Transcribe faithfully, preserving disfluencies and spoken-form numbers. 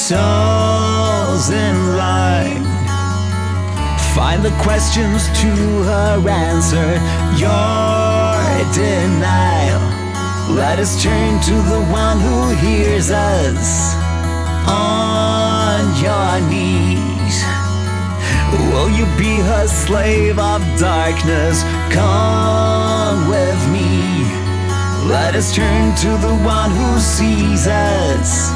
souls in line. Find the questions to her answer your denial. Let us turn to the one who hears us on your knees. Will you be her slave of darkness? Come with me. Let us turn to the one who sees us